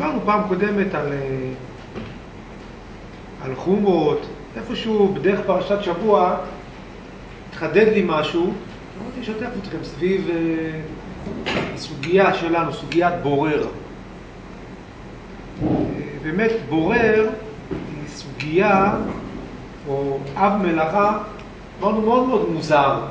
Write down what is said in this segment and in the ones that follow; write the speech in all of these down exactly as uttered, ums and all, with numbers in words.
דיברנו פעם קודמת על, על חומות, איפשהו בדרך פרשת שבוע התחדד לי משהו, אמרתי לשתף אתכם סביב הסוגיה שלנו, סוגיית בורר. באמת בורר היא סוגיה או אב מלאכה אמרנו מאוד מאוד מוזר.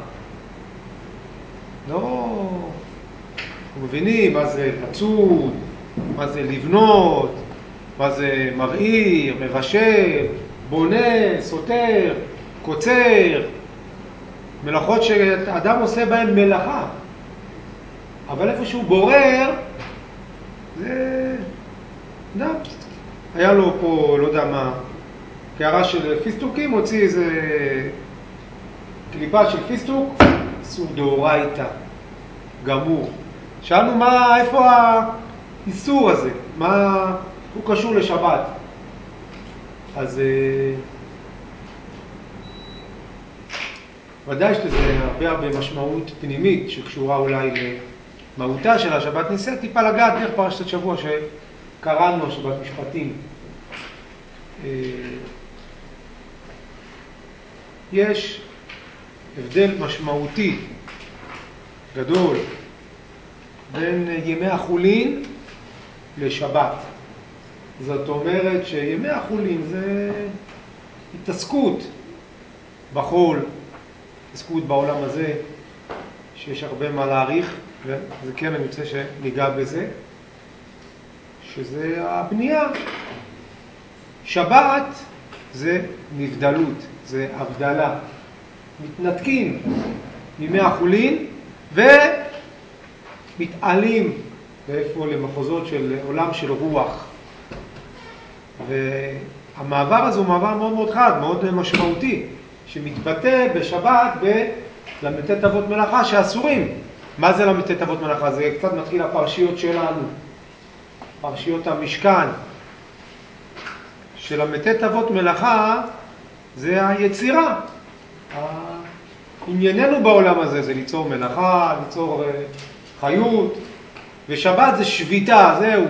לא, אנחנו מבינים מה זה לצוד, מה זה לבנות, מה זה מבעיר, מבשל, בונה, סותר, קוצר, מלאכות שאדם עושה בהן מלאכה. אבל איפשהו בורר, זה... אדם, היה לו פה, לא יודע מה, קערה של פיסטוקים, הוציא איזה קליפה של פיסטוק, סוג דאורייתא, גמור. שאלנו מה, איפה האיסור הזה? מה הוא קשור לשבת? אז ודאי שזה הרבה הרבה משמעות פנימית שקשורה אולי למהותה של השבת. ניסה טיפה לגעת דרך פרשת שבוע שקראנו השבת משפטים. יש הבדל משמעותי גדול בין ימי החולין לשבת. זאת אומרת שימי החולין זה התעסקות בחול, התעסקות בעולם הזה, שיש הרבה מה להעריך, וזה כן אני רוצה שניגע בזה, שזה הבנייה. שבת זה נבדלות, זה הבדלה. מתנתקים מימי החולין ומתעלים ואיפה למחוזות של עולם של רוח. והמעבר הזה הוא מעבר מאוד מאוד חד, מאוד משמעותי, שמתבטא בשבת בל"ט אבות מלאכה שאסורים. מה זה ל"ט אבות מלאכה? זה קצת מתחיל הפרשיות שלנו, פרשיות המשכן. של"ט אבות מלאכה זה היצירה. ענייננו בעולם הזה זה ליצור מלאכה, ליצור חיות, ושבת זה שביתה, זהו.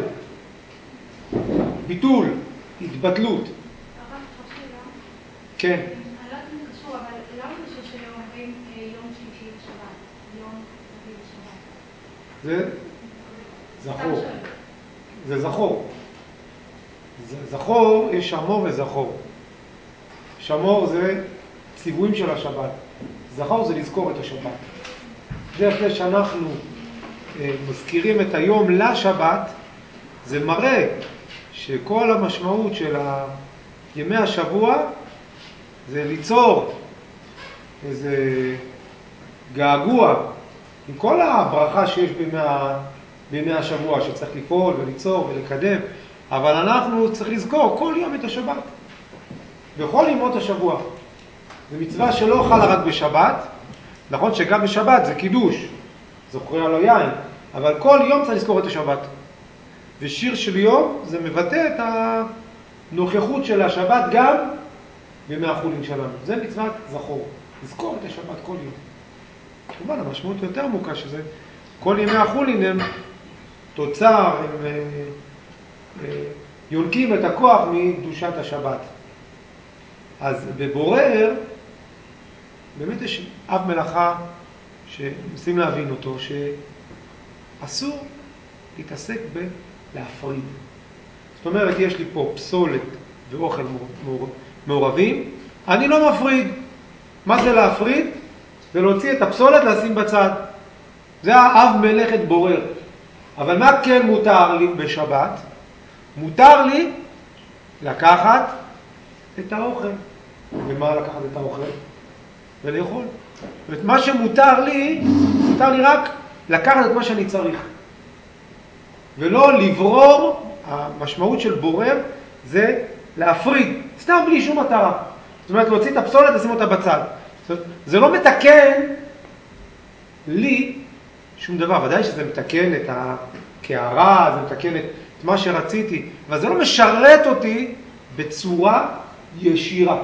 ביטול, התבטלות. הרב, אפשר שאלה? כן. אני לא יודעת אם קשור, אבל למה זה שאומרים יום שלישי לשבת? יום רביעי לשבת? זה זכור. זה זכור. זכור, יש שמור וזכור. שמור זה ציוויים של השבת. זכור זה לזכור את השבת. דרך זה שאנחנו אה, מזכירים את היום לשבת, זה מראה שכל המשמעות של ימי השבוע זה ליצור איזה געגוע עם כל הברכה שיש בימי, בימי השבוע, שצריך לפעול וליצור ולקדם, אבל אנחנו צריך לזכור כל יום את השבת, בכל ימות השבוע. זו מצווה שלא חלה רק בשבת, נכון שגם בשבת זה קידוש, זוכרי על היין, אבל כל יום צריך לזכור את השבת. ושיר של יום זה מבטא את הנוכחות של השבת גם בימי החולין שלנו. זה מצוות זכור, לזכור את השבת כל יום. כמובן, המשמעות יותר עמוקה שזה כל ימי החולין הם תוצר, הם אה, אה, יונקים את הכוח מקדושת השבת. אז בבורר באמת יש אב מלאכה שמנסים להבין אותו, שאסור להתעסק בלהפריד. זאת אומרת, יש לי פה פסולת ואוכל מעורבים, אני לא מפריד. מה זה להפריד? זה להוציא את הפסולת, לשים בצד. זה האב מלאכת בורר. אבל מה כן מותר לי בשבת? מותר לי לקחת את האוכל. ומה לקחת את האוכל? ולאכול. ואת מה שמותר לי, מותר לי רק לקחת את מה שאני צריך. ולא לברור. המשמעות של בורר זה להפריד, סתם בלי שום מטרה. זאת אומרת, להוציא את הפסולת, לשים אותה בצד. זאת אומרת, זה לא מתקן לי שום דבר. ודאי שזה מתקן את הקערה, זה מתקן את מה שרציתי, אבל זה לא משרת אותי בצורה ישירה.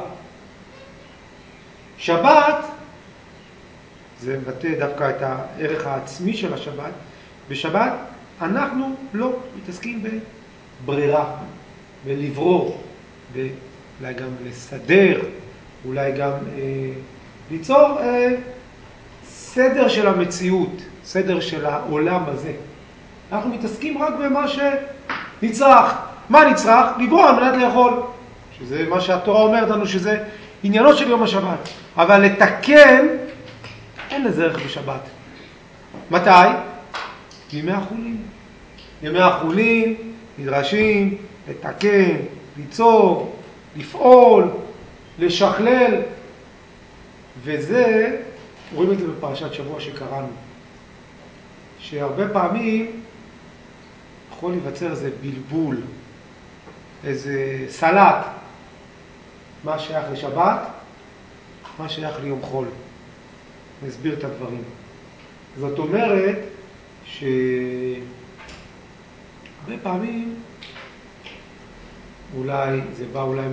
שבת, זה מבטא דווקא את הערך העצמי של השבת. בשבת אנחנו לא מתעסקים ברירה, ולברור, ואולי גם לסדר, אולי גם אה, ליצור אה, סדר של המציאות, סדר של העולם הזה. אנחנו מתעסקים רק במה שנצרך. מה נצרך? לברוא על מנת לאכול. שזה מה שהתורה אומרת לנו, שזה עניינו של יום השבת. אבל לתקן, אין לזה ערך בשבת. מתי? ימי החולין. ימי החולין נדרשים לתקן, ליצור, לפעול, לשכלל. וזה, רואים את זה בפרשת שבוע שקראנו. שהרבה פעמים יכול להיווצר איזה בלבול, איזה סלט. מה שייך לשבת, מה שייך ליום חול. נסביר את הדברים. זאת אומרת שהרבה פעמים, אולי, זה בא אולי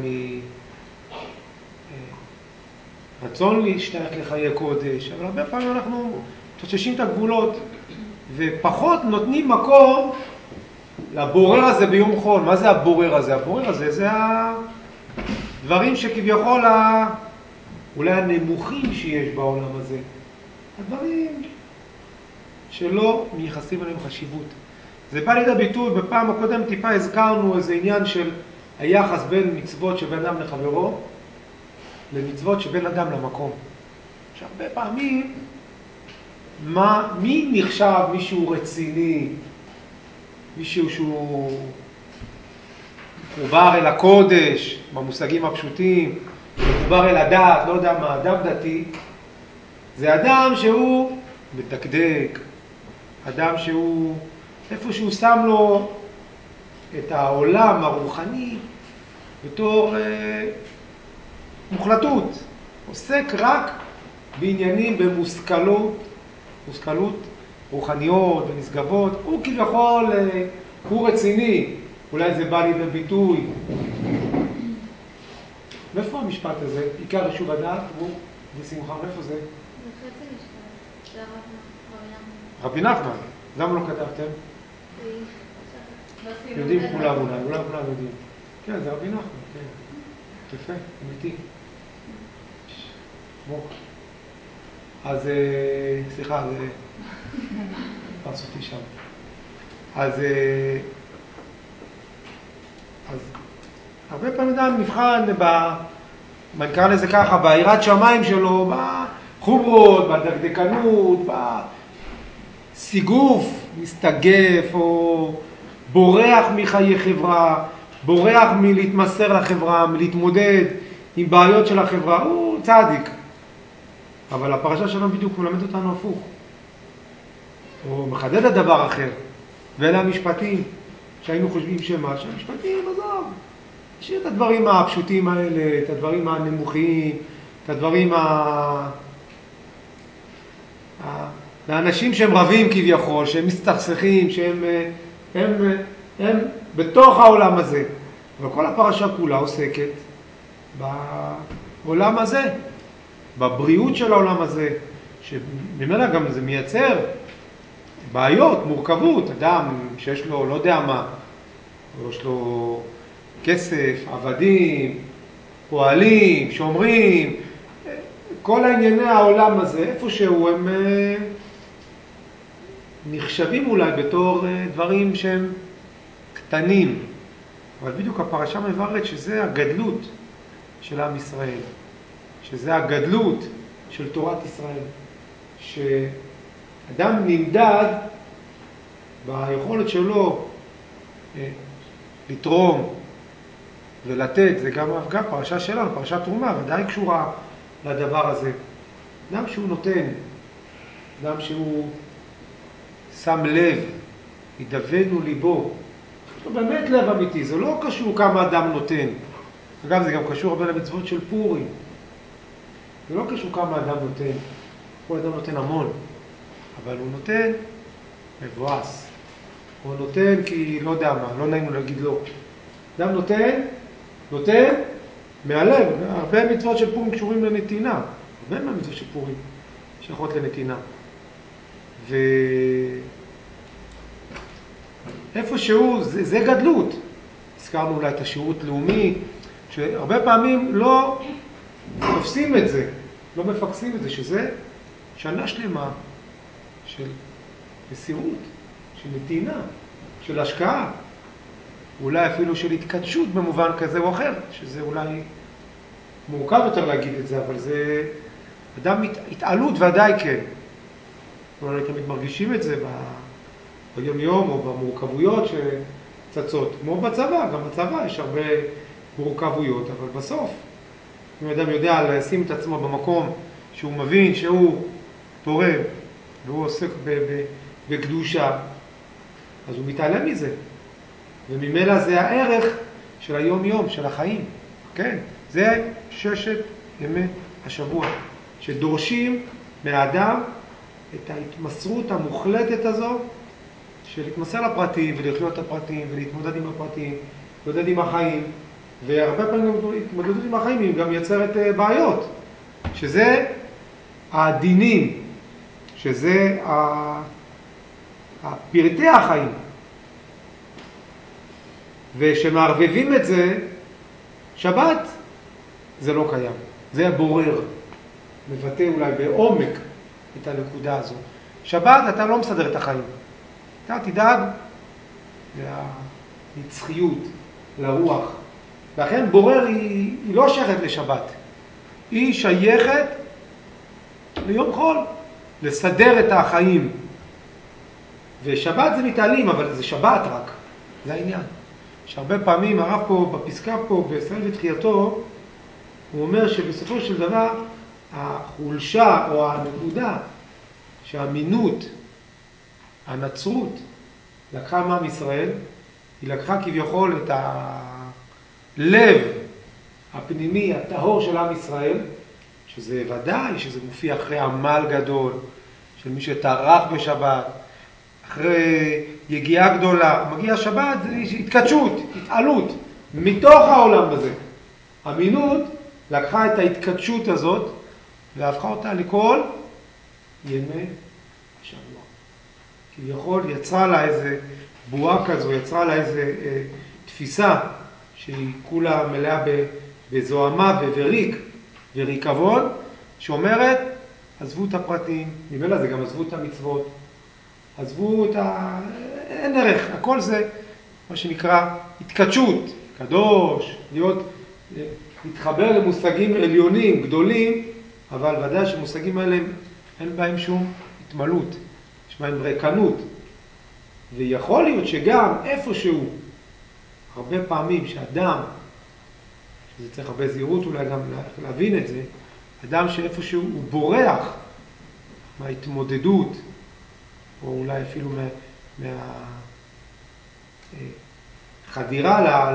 מרצון להשתייך לחיי קודש, אבל הרבה פעמים אנחנו תוששים את הגבולות, ופחות נותנים מקום לבורר הזה ביום חול. מה זה הבורר הזה? הבורר הזה זה הדברים שכביכול אולי הנמוכים שיש בעולם הזה. הדברים שלא מייחסים עליהם חשיבות. זה בא לידי ביטוי, בפעם הקודם טיפה הזכרנו איזה עניין של היחס בין מצוות שבין אדם לחברו, למצוות שבין אדם למקום. שהרבה פעמים, מה, מי נחשב מישהו רציני, מישהו שהוא מחובר אל הקודש, במושגים הפשוטים, מחובר אל הדת, לא יודע מה, אדם דתי, זה אדם שהוא מדקדק, אדם שהוא, איפה שהוא שם לו את העולם הרוחני בתור אה, מוחלטות, עוסק רק בעניינים במושכלות, מושכלות רוחניות ונשגבות. הוא כביכול, אה, הוא רציני, אולי זה בא לידי ביטוי. מאיפה המשפט הזה? עיקר יישוב הדעת, הוא ושמחה, מאיפה זה? בחצי משפט, זה הרב רבי נחמן. למה לא כתבתם? יודעים כולם אולי, אולי כולם יודעים. כן, זה רבי נחמן, כן. יפה, אמיתי. בוא. אז, סליחה, זה פרס אותי שם. אז, אז הרבה פעמים אדם נבחן ב... מה נקרא לזה ככה, בעירת שמיים שלו, בחומרות, בדקדקנות, בסיגוף, מסתגף או בורח מחיי חברה, בורח מלהתמסר לחברה, מלהתמודד עם בעיות של החברה, הוא צדיק. אבל הפרשה שלנו בדיוק מלמד אותנו הפוך. הוא מחדד את דבר אחר. ואלה המשפטים שהיינו חושבים שמה, שהמשפטים, עזוב. תשאיר את הדברים הפשוטים האלה, את הדברים הנמוכים, את הדברים ה... לאנשים שהם רבים כביכול, שהם מסתכסכים, שהם הם, הם, הם בתוך העולם הזה. וכל הפרשה כולה עוסקת בעולם הזה, בבריאות של העולם הזה, שממנה גם זה מייצר בעיות, מורכבות. אדם שיש לו, לא יודע מה, יש לו כסף, עבדים, פועלים, שומרים, כל הענייני העולם הזה, איפה שהוא, הם נחשבים אולי בתור דברים שהם קטנים. אבל בדיוק הפרשה מבארת שזה הגדלות של עם ישראל, שזה הגדלות של תורת ישראל, שאדם נמדד ביכולת שלו לתרום ולתת. זה גם אבגה, פרשה שלנו, פרשת תרומה, ודאי קשורה לדבר הזה. אדם שהוא נותן, אדם שהוא שם לב, ידבנו ליבו, זה באמת לב אמיתי, זה לא קשור כמה אדם נותן. אגב, זה גם קשור הרבה למצוות של פורים. זה לא קשור כמה אדם נותן. כל אדם נותן המון, אבל הוא נותן מבואס. הוא נותן כי לא יודע מה, לא נעים לו להגיד לא. אדם נותן, נותן מהלב. הרבה מצוות של פורים קשורים לנתינה. הרבה מהמצוות של פורים שייכות לנתינה. ואיפה שהוא, זה, זה גדלות. הזכרנו אולי את השירות לאומי, שהרבה פעמים לא תופסים את זה, לא מפקסים את זה, שזה שנה שלמה של מסירות, של נתינה, של השקעה, אולי אפילו של התקדשות במובן כזה או אחר, שזה אולי מורכב יותר להגיד את זה, אבל זה אדם התעלות ודאי כן. אולי תמיד מרגישים את זה ביום יום או במורכבויות שצצות, כמו בצבא, גם בצבא יש הרבה מורכבויות, אבל בסוף, אם אדם יודע לשים את עצמו במקום שהוא מבין שהוא תורם והוא עוסק בקדושה, אז הוא מתעלם מזה. וממילא זה הערך של היום יום, של החיים. כן, זה ששת ימי השבוע, שדורשים מהאדם את ההתמסרות המוחלטת הזו, של להתמסר לפרטים ולחיות את הפרטים ולהתמודד עם הפרטים, להתמודד עם החיים, והרבה פעמים התמודדות עם החיים היא גם יצרת בעיות, שזה הדינים, שזה הפרטי החיים. ושמערבבים את זה, שבת זה לא קיים. זה הבורר, מבטא אולי בעומק את הנקודה הזו. שבת אתה לא מסדר את החיים. אתה תדאג לנצחיות, לרוח. לכן בורר היא, היא לא שייכת לשבת. היא שייכת ליום חול, לסדר את החיים. ושבת זה מתעלים, אבל זה שבת רק. זה העניין. שהרבה פעמים הרב פה בפסקה פה בישראל ותחייתו, הוא אומר שבסופו של דבר החולשה או הנקודה שהאמינות, הנצרות לקחה מעם ישראל, היא לקחה כביכול את הלב הפנימי הטהור של עם ישראל, שזה ודאי שזה מופיע אחרי עמל גדול של מי שטרח בשבת, אחרי יגיעה גדולה, מגיע שבת, זה התקדשות, התעלות, מתוך העולם הזה. אמינות לקחה את ההתקדשות הזאת, והפכה אותה לכל ימי השבוע. כביכול יצרה לה איזה בועה כזו, יצרה לה איזה אה, תפיסה, שהיא כולה מלאה בזוהמה ובריק וריקבון, שאומרת, עזבו את הפרטים, ממילא זה גם עזבו את המצוות, עזבו את ה... אין ערך, הכל זה מה שנקרא התקדשות, קדוש, להיות, להתחבר למושגים עליונים, גדולים, אבל ודאי שמושגים האלה אין בהם שום התמלות, יש בהם ריקנות. ויכול להיות שגם איפשהו, הרבה פעמים שאדם, שזה צריך הרבה זהירות אולי גם להבין את זה, אדם שאיפשהו הוא בורח מההתמודדות, או אולי אפילו מהחדירה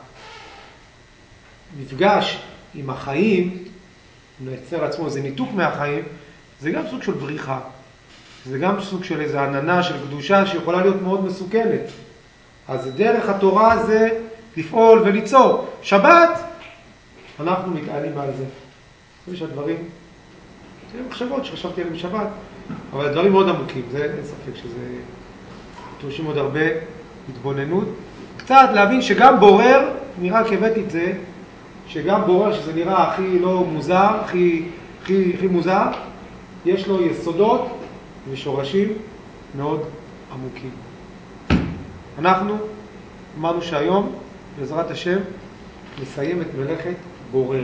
למפגש עם החיים, לייצר לעצמו איזה ניתוק מהחיים, זה גם סוג של בריחה. זה גם סוג של איזו עננה של קדושה שיכולה להיות מאוד מסוכנת. אז דרך התורה זה לפעול וליצור. שבת, אנחנו מתעלים על זה. יש הדברים, זה מחשבות שחשבתי עליהם בשבת, אבל הדברים מאוד עמוקים, זה אין ספק שזה דורשים עוד הרבה התבוננות. קצת להבין שגם בורר, נראה כבאתי את זה, שגם בורר שזה נראה הכי לא מוזר, הכי, הכי, הכי מוזר, יש לו יסודות ושורשים מאוד עמוקים. אנחנו אמרנו שהיום, בעזרת השם, נסיים את מלאכת בורר.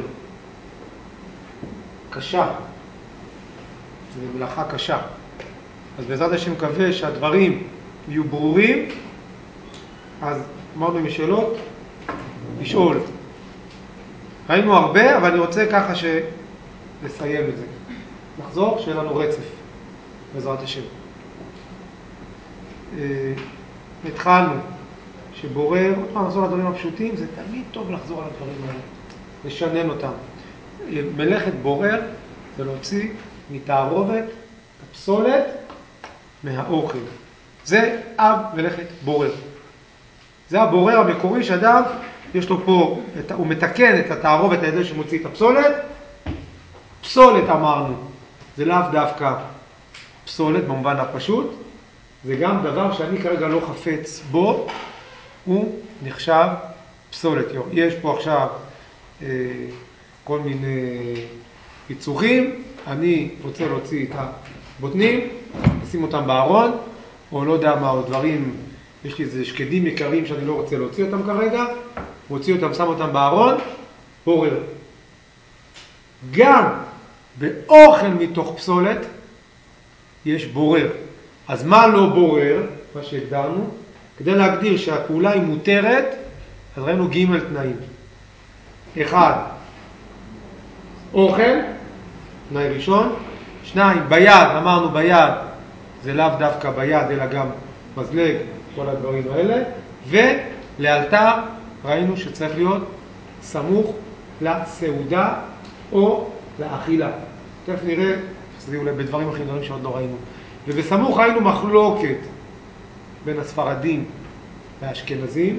קשה. זו מלאכה קשה. אז בעזרת השם מקווה שהדברים יהיו ברורים, אז אמרנו עם שאלות, לשאול. ראינו הרבה, אבל אני רוצה ככה לסיים את זה. נחזור, שיהיה לנו רצף, בעזרת השם. התחלנו, שבורר, עוד פעם נחזור לדברים הפשוטים, זה תמיד טוב לחזור על הדברים האלה, לשנן אותם. מלאכת בורר זה להוציא מתערובת הפסולת מהאוכל. זה אב מלאכת בורר. זה הבורר המקורי שאדם, יש לו פה, הוא מתקן את התערובת על ידי שמוציא את הפסולת. פסולת אמרנו, זה לאו דווקא פסולת במובן הפשוט, זה גם דבר שאני כרגע לא חפץ בו, הוא נחשב פסולת. יש פה עכשיו אה, כל מיני פיצוחים, אני רוצה להוציא את הבוטנים, לשים אותם בארון, או לא יודע מה, או דברים, יש לי איזה שקדים יקרים שאני לא רוצה להוציא אותם כרגע, מוציא אותם, שם אותם בארון, בורר. גם באוכל מתוך פסולת יש בורר. אז מה לא בורר? מה שהגדרנו, כדי להגדיר שהפעולה היא מותרת, אז ראינו ג' תנאים. אחד, אוכל, תנאי ראשון. שניים, ביד, אמרנו ביד, זה לאו דווקא ביד, אלא גם מזלג, כל הדברים האלה. ולאלתר, ראינו שצריך להיות סמוך לסעודה או לאכילה. תכף נראה, זה אולי בדברים הכי גדולים שעוד לא ראינו. ובסמוך ראינו מחלוקת בין הספרדים והאשכנזים.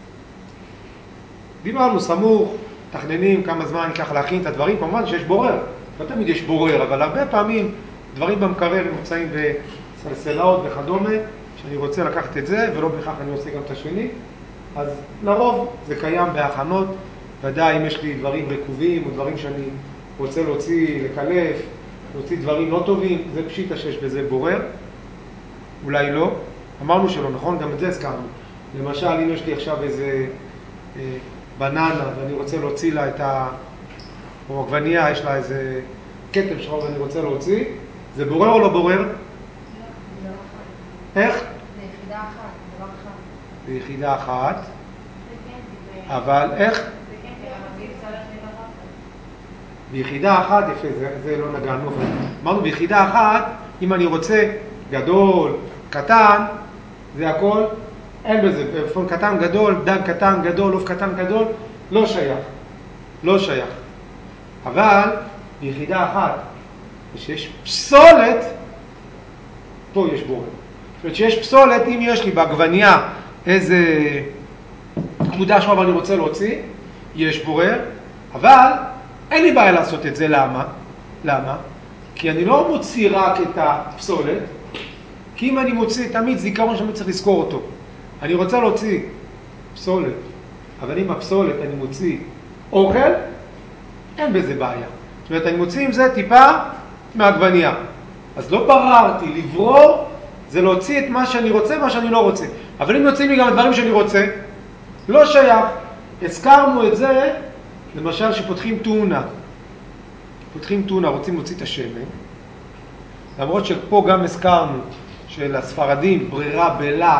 דיברנו סמוך, תכננים כמה זמן ייקח להכין את הדברים, כמובן שיש בורר, לא תמיד יש בורר, אבל הרבה פעמים דברים במקרר נמצאים בסלסלאות וכדומה, שאני רוצה לקחת את זה ולא בכך אני עושה גם את השני, אז לרוב זה קיים בהכנות, ודאי אם יש לי דברים רקובים או דברים שאני רוצה להוציא, לקלף, להוציא דברים לא טובים, זה פשיטה שיש בזה בורר, אולי לא, אמרנו שלא, נכון? גם את זה הזכרנו. למשל, אם יש לי עכשיו איזה אה, בננה ואני רוצה להוציא לה את ה... או עגבנייה, יש לה איזה כתם שחור ואני רוצה להוציא, זה בורר או לא בורר? לא, זה לא איך? זה יחידה אחת, זה לא אחת. זה יחידה אחת. זה כן, זה... אבל איך? זה כן, זה רבים סלט לברך. ביחידה אחת, יפה, זה, זה לא נגענו. אמרנו, ביחידה אחת, אם אני רוצה גדול, קטן, זה הכל, אין בזה, בפון קטן גדול, דג קטן גדול, עוף קטן גדול, לא שייך, לא שייך. אבל ביחידה אחת, כשיש פסולת, פה יש בורר. זאת אומרת שיש פסולת, אם יש לי בעגבנייה איזה נקודה שמה ואני רוצה להוציא, יש בורר, אבל אין לי בעיה לעשות את זה, למה? למה? כי אני לא מוציא רק את הפסולת, כי אם אני מוציא, תמיד זיכרון שאני צריך לזכור אותו. אני רוצה להוציא פסולת, אבל אם הפסולת אני מוציא אוכל, אין בזה בעיה. זאת אומרת, אני מוציא עם זה טיפה מעגבנייה. אז לא בררתי, לברור זה להוציא את מה שאני רוצה, מה שאני לא רוצה. אבל אם יוצאים לי גם דברים שאני רוצה, לא שייך. הזכרנו את זה, למשל שפותחים טונה. פותחים טונה, רוצים להוציא את השמן. למרות שפה גם הזכרנו שלספרדים ברירה בלח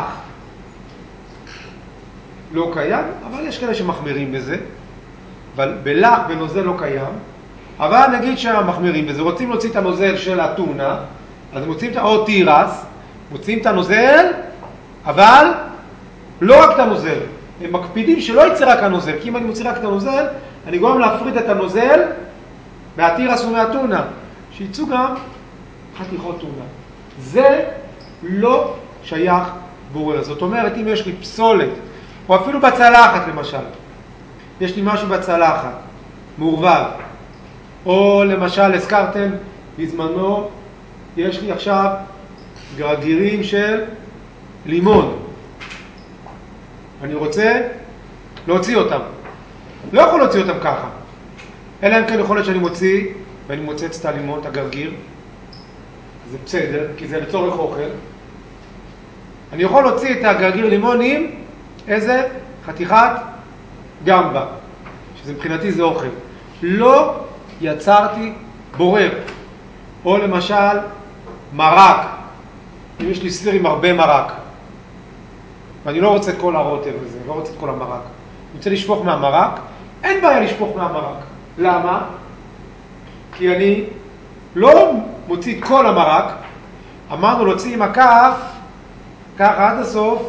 לא קיים, אבל יש כאלה שמחמירים בזה. אבל בלח בנוזל לא קיים. אבל נגיד שהמחמירים בזה, רוצים להוציא את הנוזל של הטונה, אז מוצאים את או תירס, מוצאים את הנוזל, אבל לא רק את הנוזל. הם מקפידים שלא יצא רק הנוזל, כי אם אני מוציא רק את הנוזל, אני גורם להפריד את הנוזל מהתירס ומהטונה, שיצאו גם חתיכות טונה. זה לא שייך בורר. זאת אומרת, אם יש לי פסולת, או אפילו בצלחת למשל, יש לי משהו בצלחת, מעורבב, או למשל, הזכרתם בזמנו, יש לי עכשיו גרגירים של לימון. אני רוצה להוציא אותם. לא יכול להוציא אותם ככה. אלא אם כן יכול להיות שאני מוציא, ואני מוצץ את הלימון, את הגרגיר. זה בסדר, כי זה לצורך אוכל. אני יכול להוציא את הגרגיר לימון עם איזה חתיכת גמבה, שזה מבחינתי זה אוכל. לא יצרתי בורר. או למשל, מרק. אם יש לי סיר עם הרבה מרק, ואני לא רוצה את כל הרוטב הזה, לא רוצה את כל המרק. אני רוצה לשפוך מהמרק, אין בעיה לשפוך מהמרק. למה? כי אני לא מוציא את כל המרק, אמרנו להוציא עם הכף, ככה עד הסוף,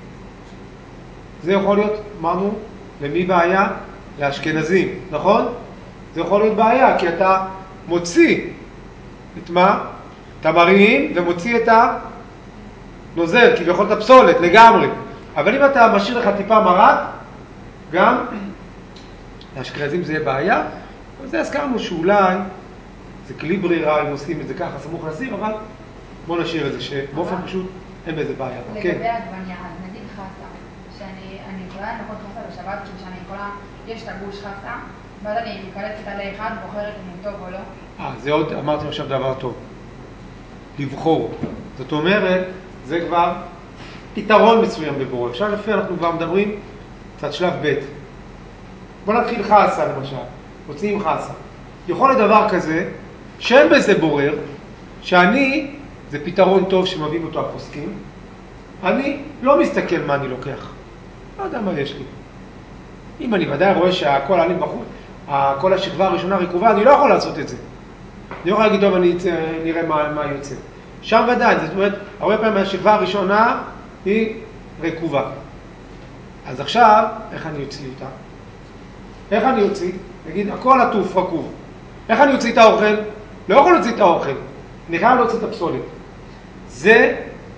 זה יכול להיות, אמרנו, למי בעיה? לאשכנזים, נכון? זה יכול להיות בעיה, כי אתה מוציא את מה? את המרים ומוציא את הנוזל, כביכול את הפסולת לגמרי. אבל אם אתה משאיר לך טיפה מרק, גם לאשכנזים זה יהיה בעיה. וזה הזכרנו שאולי זה כלי ברירה, אם עושים את זה ככה סמוך לסיר, אבל בוא נשאיר את זה שבאופן פשוט אין בזה בעיה. לגבי העגבנייה, אז נגיד חסה, שאני יכולה לנקות חסה בשבת שבת, כאילו שאני יכולה, יש את הגוש חסה, ואז אני מקלצת עלי אחד, בוחרת אם הוא טוב או לא. אה, זה עוד, אמרתי עכשיו דבר טוב. לבחור. זאת אומרת, זה כבר פתרון מסוים בבורר. עכשיו לפי אנחנו כבר מדברים קצת שלב ב'. בוא נתחיל חסה למשל. מוצאים חסה. יכול להיות דבר כזה, שאין בזה בורר, שאני, זה פתרון טוב שמביאים אותו הפוסקים, אני לא מסתכל מה אני לוקח. לא יודע מה יש לי. אם אני ודאי רואה שהכל עלים בחוץ, כל השכבה הראשונה רקובה, אני לא יכול לעשות את זה. אני לא יכול להגיד, טוב, אני נראה מה, מה יוצא. שם ודאי, זאת אומרת, הרבה פעמים השכבה הראשונה היא רקובה. אז עכשיו, איך אני יוציא אותה? איך אני יוציא? נגיד, הכל עטוף, רקוב. איך אני יוציא את האוכל? לא יכול להוציא את האוכל. אני חייב להוציא את הפסולת. זה,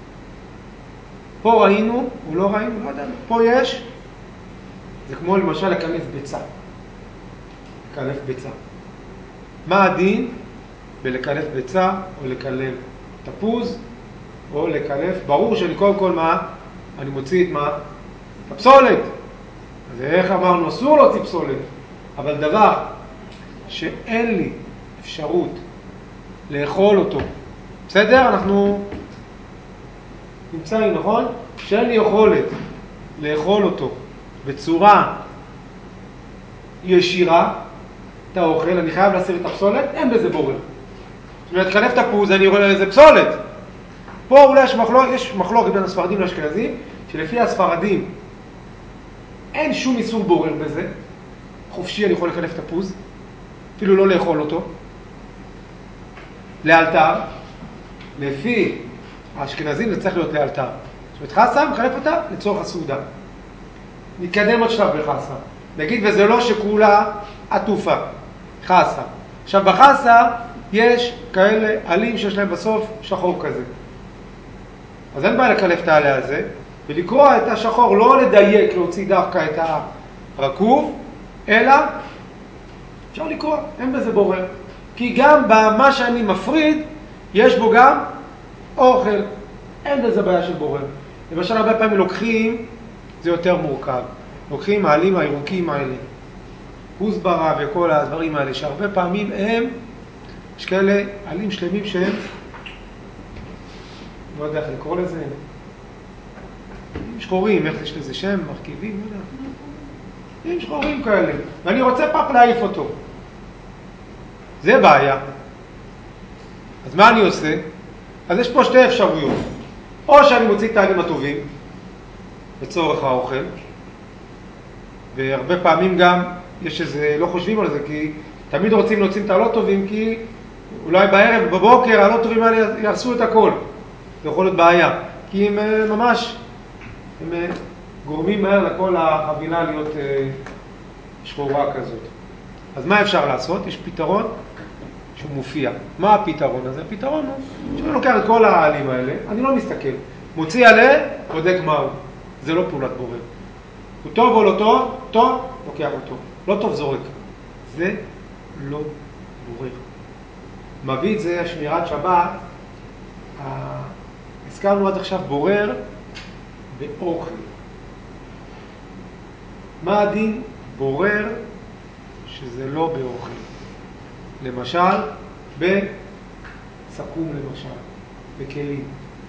פה ראינו, או לא ראינו, לא יודע, פה יש, זה כמו למשל לקלף ביצה. לקלף ביצה. מה הדין בלקלף ביצה, או לקלף תפוז, או לקלף? ברור שאני קודם כל מה? אני מוציא את מה? את הפסולת. אז איך אמרנו? אסור להוציא פסולת. אבל דבר שאין לי אפשרות לאכול אותו, בסדר? אנחנו נמצאים, נכון? שאין לי יכולת לאכול אותו בצורה ישירה, את האוכל, אני חייב להסיר את הפסולת, אין בזה בורר. זאת אומרת, קלף תפוז, אני רואה לזה פסולת. פה אולי יש מחלוק, יש מחלוק בין הספרדים לאשכנזים, שלפי הספרדים אין שום איסור בורר בזה. חופשי אני יכול לקלף תפוז, אפילו לא לאכול אותו. לאלתר, לפי האשכנזים זה צריך להיות לאלתר. זאת אומרת, חסה מחלף אותה לצורך הסעודה. נתקדם עוד שלב בחסה. נגיד, וזה לא שכולה עטופה, חסה. עכשיו בחסה יש כאלה עלים שיש להם בסוף שחור כזה. אז אין בעיה לקלף את העלה הזה, ולקרוא את השחור, לא לדייק, להוציא דווקא את הרקוב, אלא אפשר לקרוא, אין בזה בורר. כי גם במה שאני מפריד, יש בו גם אוכל. אין בזה בעיה של בורר. למשל, הרבה פעמים לוקחים, זה יותר מורכב. לוקחים העלים הירוקים האלה, כוסברה וכל הדברים האלה, שהרבה פעמים הם, יש כאלה עלים שלמים שהם, לא יודע איך לקרוא לזה, שחורים, איך יש לזה שם, מרכיבים, לא יודע. עם שחורים כאלה, ואני רוצה פאפ להעיף אותו. זה בעיה. אז מה אני עושה? אז יש פה שתי אפשרויות. או שאני מוציא את העלים הטובים, לצורך האוכל, והרבה פעמים גם יש איזה, לא חושבים על זה, כי תמיד רוצים להוציא את הלא טובים, כי אולי בערב, בבוקר, הלא טובים האלה יעשו את הכל. זה יכול להיות בעיה, כי הם ממש, הם גורמים מהר לכל החבילה להיות שחורה כזאת. אז מה אפשר לעשות? יש פתרון שהוא מופיע. מה הפתרון הזה? הפתרון הוא שאני לוקח את כל העלים האלה, אני לא מסתכל. מוציא עלה, בודק מהו. זה לא פעולת בורר. הוא טוב או לא טוב? טוב, לוקח אותו. לא טוב, זורק. זה לא בורר. מביא את זה, שמירת שבת, הזכרנו עד עכשיו בורר באוכל. מה הדין? בורר שזה לא באוכל. למשל, בסכו"ם למשל, בכלים.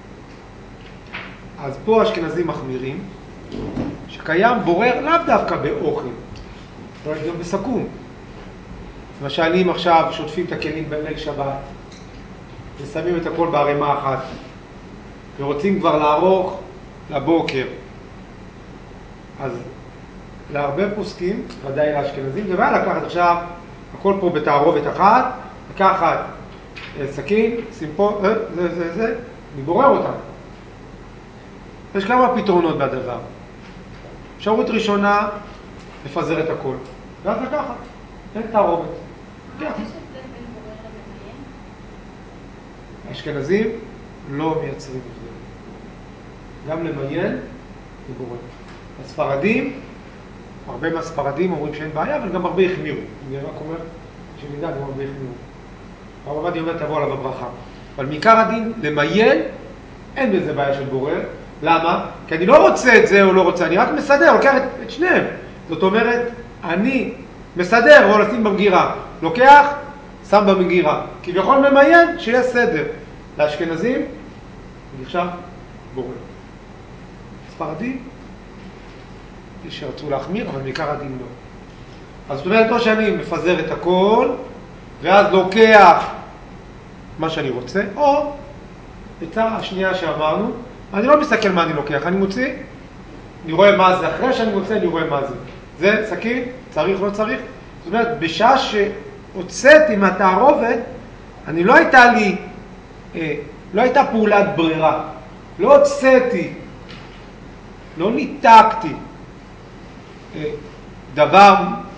אז פה אשכנזים מחמירים, שקיים בורר לאו דווקא באוכל, אבל גם בסכו"ם. למשל, אם עכשיו שוטפים את הכלים בליל שבת, ושמים את הכל בערימה אחת, ורוצים כבר לערוך לבוקר, אז להרבה פוסקים, ודאי לאשכנזים, זה בעיה לקחת עכשיו, הכל פה בתערובת אחת, לקחת סכין, שים פה, אה, זה, זה, זה, אני בורר אותם. יש כמה פתרונות בדבר. אפשרות ראשונה, לפזר את הכל, ואז לקחת, אין תערובת. מה יש את זה בין בורר לממיין? האשכנזים לא מייצרים הבדל. גם למיין ובורר. הספרדים, הרבה מהספרדים אומרים שאין בעיה, אבל גם הרבה החמירו. אני רק אומר, שנדע, גם הרבה החמירו. הרב עובדיה אומר, תבוא עליו הברכה. אבל מעיקר הדין, למיין, אין בזה בעיה של בורר. למה? כי אני לא רוצה את זה או לא רוצה, אני רק מסדר, לוקח את, את שניהם. זאת אומרת, אני מסדר או לשים במגירה. לוקח, שם במגירה. כביכול ממיין שיש סדר. לאשכנזים, נחשב בורר. ספרדים, יש שרצו להחמיר, אבל בעיקר הדין לא. אז זאת אומרת, לא שאני מפזר את הכל, ואז לוקח מה שאני רוצה, או עצה השנייה שאמרנו, אני לא מסתכל מה אני לוקח, אני מוציא, אני רואה מה זה, אחרי שאני מוצא אני רואה מה זה. זה סכין, צריך, לא צריך. זאת אומרת, בשעה שהוצאתי מהתערובת, אני לא הייתה לי, אה, לא הייתה פעולת ברירה. לא הוצאתי, לא ניתקתי אה, דבר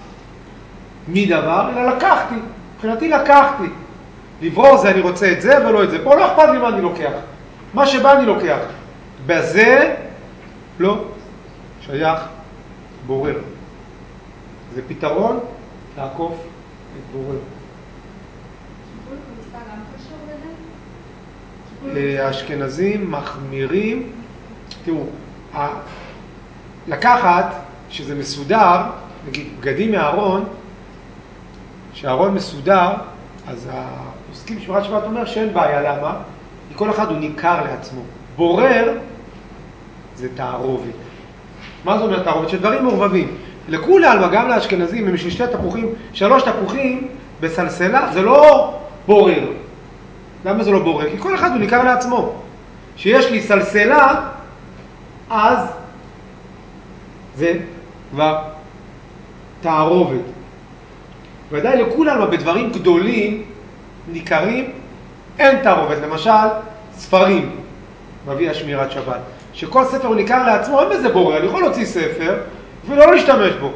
מדבר, אלא לקחתי. מבחינתי לקחתי. לברור זה אני רוצה את זה ולא את זה. פה לא אכפת לי מה אני לוקח. מה שבא אני לוקח. בזה לא שייך בורר. זה פתרון לעקוף את בורר. קיפול כביסה גם קשור לזה? האשכנזים מחמירים, תראו, לקחת שזה מסודר, נגיד בגדים מהארון, שהארון מסודר, אז העוסקים שמירת שבת אומר שאין בעיה, למה? כי כל אחד הוא ניכר לעצמו. בורר זה תערובת. מה זאת אומרת תערובת? שדברים מעורבבים. לכולם, גם לאשכנזים, הם שתי תפוחים, שלוש תפוחים בסלסלה, זה לא בורר. למה זה לא בורר? כי כל אחד הוא ניכר לעצמו. שיש לי סלסלה, אז זה כבר תערובת. ודאי לכולם, בדברים גדולים, ניכרים, אין תערובת. למשל, ספרים, מביא השמירת שבת. שכל ספר הוא ניכר לעצמו, אין בזה בורר. אני יכול להוציא ספר ולא להשתמש בו.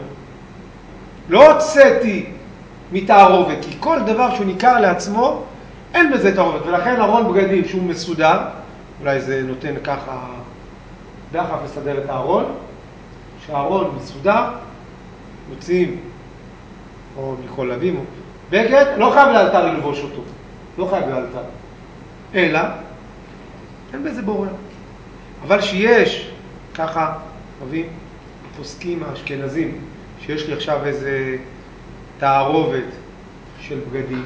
לא הוצאתי מתערובת, כי כל דבר שהוא ניכר לעצמו, אין בזה תערובת. ולכן ארון בגדים שהוא מסודר, אולי זה נותן ככה דחף לסדר את הארון, שהארון מסודר, מוציאים, או מכל לבים, בגד, לא חייב לאלתר ללבוש אותו. לא חייב לאלתר. אלא, אין בזה בורר. אבל שיש, ככה, מביאים, הפוסקים האשכנזים, שיש לי עכשיו איזה תערובת של בגדים,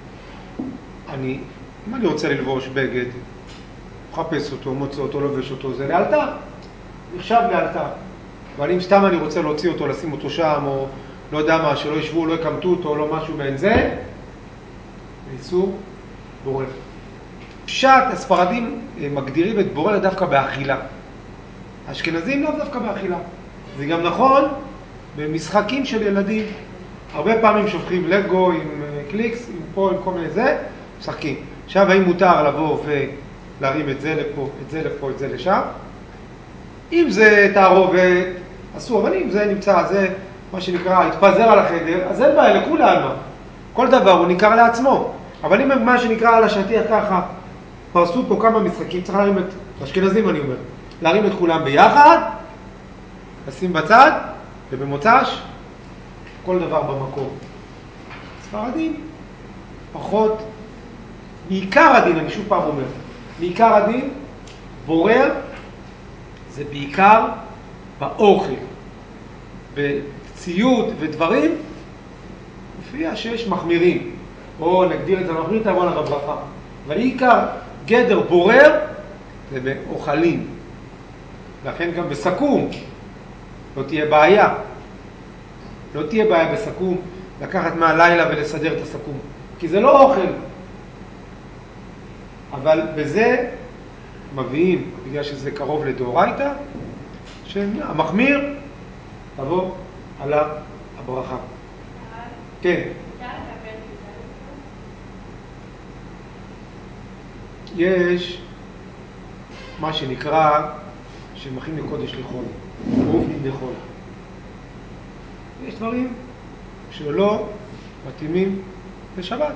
אני, אם אני רוצה ללבוש בגד, מחפש אותו, מוצא אותו, לובש אותו, זה לאלתר. נחשב לאלתר. אבל אם סתם אני רוצה להוציא אותו, לשים אותו שם, או לא יודע מה, שלא ישבו, לא יקמתו אותו, או לא משהו בין זה, זה איסור בורר. פשט, הספרדים מגדירים את בורר דווקא באכילה. האשכנזים לא דווקא באכילה. זה גם נכון במשחקים של ילדים. הרבה פעמים שופכים לגו עם קליקס, עם פה, עם כל מיני זה, משחקים. עכשיו, האם מותר לבוא ולהרים את זה לפה, את זה לפה, את זה לשם? אם זה תערובת, אסור, אבל אם זה נמצא, זה מה שנקרא, התפזר על החדר, אז אין בעיה, לכולנו. כל דבר הוא ניכר לעצמו. אבל אם מה שנקרא על השטיח ככה, פרסו פה כמה משחקים, צריך להרים את, אשכנזים אני אומר, להרים את כולם ביחד, לשים בצד, ובמוצ"ש, כל דבר במקום. ספרדים, פחות, בעיקר הדין, אני שוב פעם אומר, בעיקר הדין, בורר, זה בעיקר באוכל, בציוד ודברים, מופיע שיש מחמירים, או נגדיר את זה, מחמיר תבוא עליו הברכה. ועיקר גדר בורר זה באוכלים. לכן גם בסכו"ם לא תהיה בעיה. לא תהיה בעיה בסכו"ם לקחת מהלילה ולסדר את הסכו"ם. כי זה לא אוכל. אבל בזה מביאים, בגלל שזה קרוב לדאורייתא, שהמחמיר תבוא עליו הברכה. כן. יש מה שנקרא שמכין לקודש לחול, אופנים לחול. יש דברים שלא מתאימים לשבת.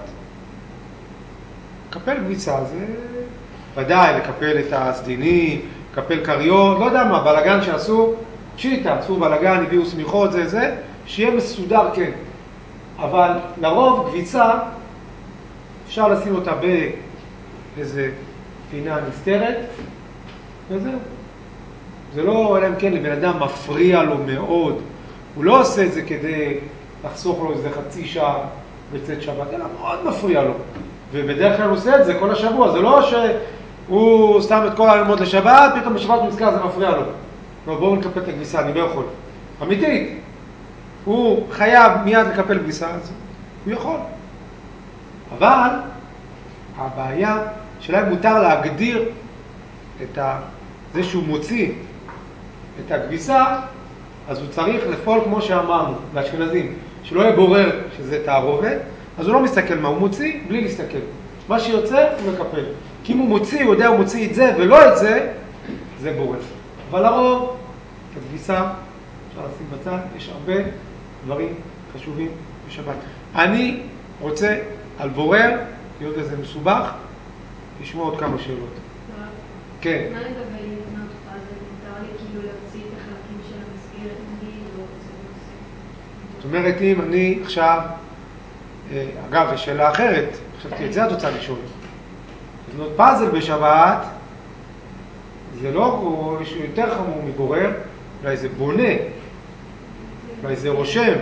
לקפל גביצה זה ודאי, לקפל את הסדינים, לקפל קריות, לא יודע מה, בלגן שעשו, שיטה, עשו בלגן, הביאו סמיכות, זה זה, שיהיה מסודר כן. אבל לרוב גביצה אפשר לשים אותה באיזה פינה נסתרת, וזהו. זה לא, אלא אם כן לבן אדם מפריע לו מאוד, הוא לא עושה את זה כדי לחסוך לו איזה חצי שעה בצאת שבת, אלא מאוד מפריע לו. ובדרך כלל הוא עושה את זה כל השבוע, זה לא שהוא סתם את כל הלמוד לשבת, פתאום בשבת נזכר זה מפריע לו. לא, בואו נקפל את הכביסה, אני לא יכול. אמיתית. הוא חייב מיד לקפל כביסה, אז הוא יכול. אבל הבעיה שלהם מותר להגדיר את ה... זה שהוא מוציא את הכביסה, אז הוא צריך לפעול כמו שאמרנו, לאשכנזים, שלא יהיה בורר שזה תערובת, אז הוא לא מסתכל מה הוא מוציא, בלי להסתכל. מה שיוצא הוא מקפל. כי אם הוא מוציא, הוא יודע הוא מוציא את זה ולא את זה, זה בורר. אבל לרוב, את הכביסה, אפשר לשים בצד, יש הרבה דברים חשובים בשבת. אני רוצה על בורר, להיות איזה מסובך, לשמוע עוד כמה שאלות. כן. מה לגבי לבנות פאזל? מותר לי כאילו להוציא את החלקים של המסגרת, אני לא רוצה להוציא. זאת אומרת, אם אני עכשיו, אגב, יש שאלה אחרת, חשבתי את זה את רוצה לשאול. לבנות פאזל בשבת, זה לא משהו יותר חמור מבורר, אולי זה בונה, אולי זה רושם.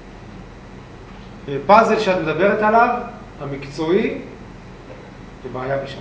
פאזל שאת מדברת עליו, המקצועי, זה בעיה בשבת.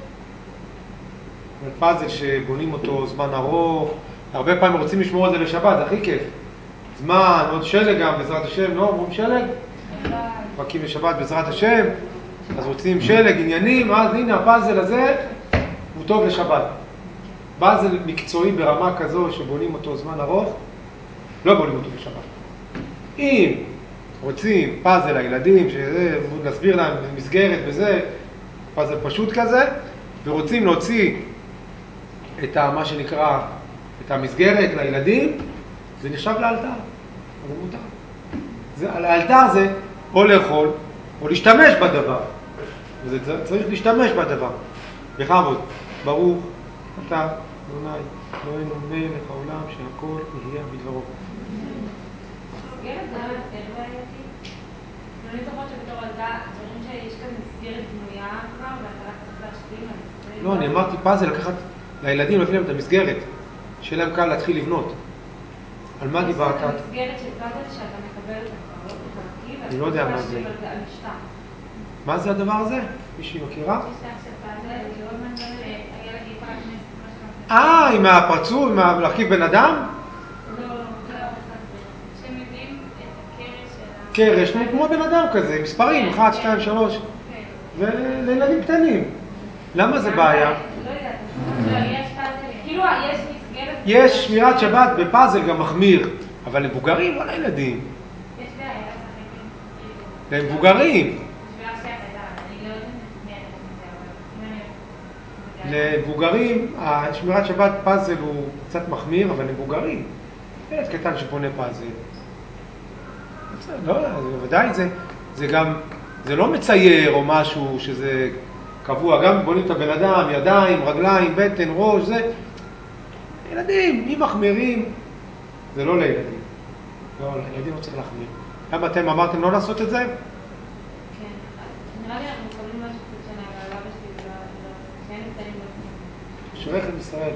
פאזל שבונים אותו זמן ארוך, הרבה פעמים רוצים לשמור את זה לשבת, זה הכי כיף. זמן, עוד שלג גם, בעזרת השם, לא אומרים שלג? מקים לשבת בעזרת השם, אז רוצים שלג, עניינים, אז הנה הפאזל הזה הוא טוב לשבת. פאזל מקצועי ברמה כזו שבונים אותו זמן ארוך, לא בונים אותו בשבת. אם רוצים פאזל לילדים, שנסביר להם מסגרת וזה, פאזל פשוט כזה, ורוצים להוציא את מה שנקרא, את המסגרת לילדים, זה נחשב לאלתר, זה מותר. זה, לאלתר זה או לאכול, או להשתמש בדבר. וזה צריך להשתמש בדבר. בכבוד, ברוך, אתה, אדוני, אלוהינו מלך העולם, שהכל יהיה בדברו. מסגרת זה לא יותר בעייתי? אני זוכרת שבתור ילדה, דברים שיש כאן מסגרת בנויה כבר, ואתה רק צריך להשלים על זה. לא, אני אמרתי פאזל לקחת לילדים, להביא להם את המסגרת, שיהיה להם קל להתחיל לבנות. על מה דיברת? יש מסגרת של פאזל שאתה מקבל אותה כבר, לא בחלקים, אני לא יודע מה זה. מה זה הדבר הזה? מישהי מכירה? יש לך של פאזל, לראות מנגנון שהילד יכול להכניס מה שאתה... אה, עם הפרצוף, עם להרכיב בן אדם? לא, לא, לא. שמביאים את הקרש של... קרש, כמו בן אדם כזה, מספרים, אחת, שתיים, שלוש. ולילדים קטנים. למה זה בעיה? לא יודעת, יש פאזל, כאילו יש מסגרת... יש שמירת שבת בפאזל גם מחמיר, אבל למבוגרים או לילדים? יש בעיה, לשחק. למבוגרים. אני לא יודעת למבוגרים, שמירת שבת פאזל הוא קצת מחמיר, אבל למבוגרים. ילד קטן שבונה פאזל. לא, בוודאי זה, זה גם, זה לא מצייר או משהו שזה קבוע, גם בונים את הבן אדם, ידיים, רגליים, בטן, ראש, זה. ילדים, אם מחמירים, זה לא לילדים. לא, לילדים לא צריך להחמיר. למה אתם אמרתם לא לעשות את זה? כן, נראה לי אנחנו מקבלים משהו קצת שונה, אבל אבא שלי זה לא... שהם נמצאים בפנים. שרכב ישראל.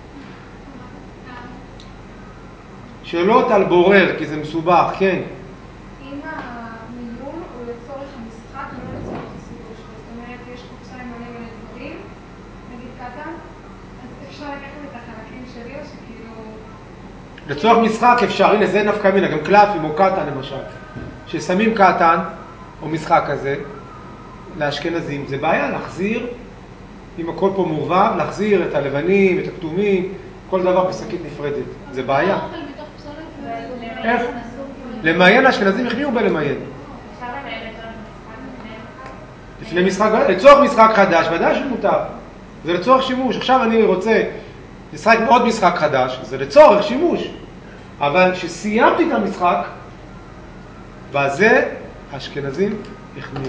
שאלות על בורר, כי זה מסובך, כן. אם המיון הוא לצורך המשחק, לא לצורך הסיבוב שלו. זאת אומרת, יש קופסה עם מלא מלא דברים, נגיד קטן, אז אפשר לקחת את החלקים שלי, או שכאילו... לצורך משחק אפשר, הנה זה נפקא מינה, גם קלפים או קטן למשל. ששמים קטן, או משחק כזה, לאשכנזים, זה בעיה להחזיר, אם הכל פה מעורבב, להחזיר את הלבנים, את הכתומים, כל דבר בשקית נפרדת. זה בעיה. איך? למיין, האשכנזים החמירו בלמיין. אפשר למיין לצורך משחק לפני משחק, לצורך משחק חדש, ודאי שמותר. זה לצורך שימוש. עכשיו אני רוצה לשחק עוד משחק חדש, זה לצורך שימוש. אבל כשסיימתי את המשחק, בזה האשכנזים החמירו.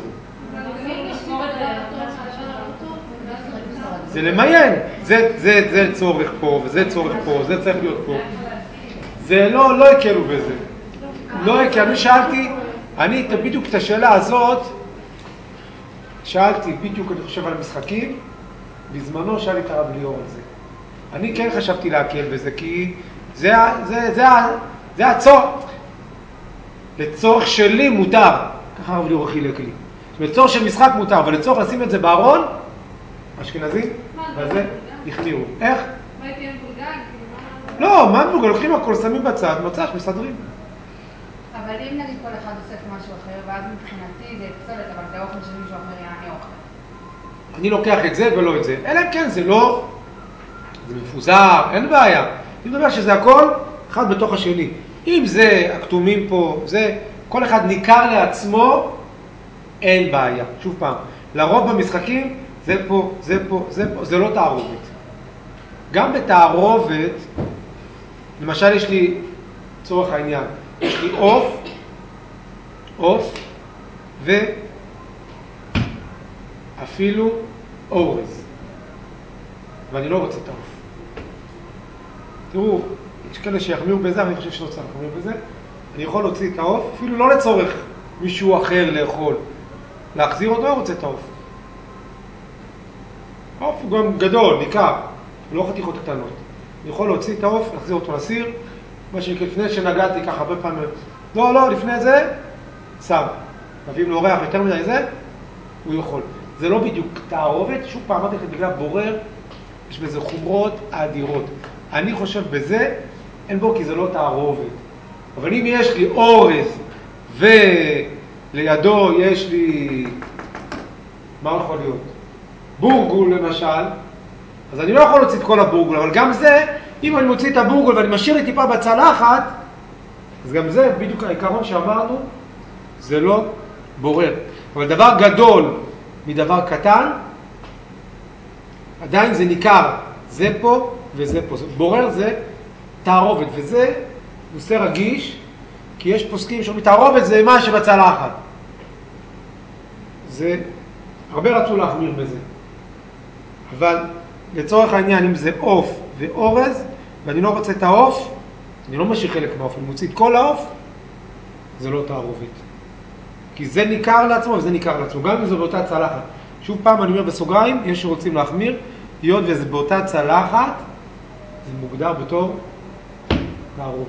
זה למיין. זה, זה, זה צורך פה, וזה צורך פה, זה צריך להיות פה. זה לא, לא הקלו בזה. לא הקלו. אני שאלתי, אני בדיוק את השאלה הזאת, שאלתי בדיוק, אני חושב על המשחקים, בזמנו שאלתי את הרב ליאור על זה. אני כן חשבתי להקל בזה, כי זה, זה, זה, זה הצורך. לצורך שלי מותר, ככה הרב ליאור חילק לי. לצורך של משחק מותר, אבל לצורך לשים את זה בארון, אשכנזים, וזה החמירו. איך? מה הייתי עם בולגן? לא, מה מבוגר? לוקחים הכל, שמים בצד, מצש, מסדרים. אבל אם נגיד כל אחד אוסף משהו אחר, ואז מבחינתי זה פסולת, אבל זה אוכל של מישהו אחר יעני אוכל. אני לוקח את זה ולא את זה. אלא אם כן, זה לא, זה מפוזר, אין בעיה. אני מדבר שזה הכל אחד בתוך השני. אם זה הכתומים פה, זה, כל אחד ניכר לעצמו, אין בעיה. שוב פעם, לרוב במשחקים, זה פה, זה פה, זה פה, זה לא תערובת. גם בתערובת, למשל יש לי, צורך העניין, יש לי עוף, עוף, ואפילו אורז. ואני לא רוצה את העוף. תראו, יש כאלה שיחמירו בזה, אבל אני חושב שלא צריך לחמיר בזה. אני יכול להוציא את העוף, אפילו לא לצורך מישהו אחר לאכול. להחזיר אותו, לא רוצה את העוף. העוף הוא גם גדול, ניכר, לא חתיכות קטנות. אני יכול להוציא את העוף, להחזיר אותו לסיר, מה שלפני שנגעתי ככה הרבה פעמים. לא, לא, לפני זה, שם. מביאים לו אורח יותר מדי זה, הוא יכול. זה לא בדיוק תערובת, שוב פעם אמרתי לכם בגלל בורר, יש בזה חומרות אדירות. אני חושב בזה, אין בו כי זה לא תערובת. אבל אם יש לי אורז, ולידו יש לי, מה יכול להיות? בורגול למשל, אז אני לא יכול להוציא את כל הבורגול, אבל גם זה, אם אני מוציא את הבורגול ואני משאיר לי טיפה בצלחת, אז גם זה בדיוק העיקרון שאמרנו, זה לא בורר. אבל דבר גדול מדבר קטן, עדיין זה ניכר, זה פה וזה פה. בורר זה תערובת, וזה נושא רגיש, כי יש פוסקים שאומרים, תערובת זה מה שבצלחת. זה, הרבה רצו להחמיר בזה. אבל לצורך העניין, אם זה עוף ואורז, ואני לא רוצה את העוף, אני לא משאיר חלק מהעוף, אני מוציא את כל העוף, זה לא תערובת. כי זה ניכר לעצמו וזה ניכר לעצמו, גם אם זה באותה צלחת. שוב פעם אני אומר בסוגריים, יש שרוצים להחמיר, היות וזה באותה צלחת, זה מוגדר בתור תערובת.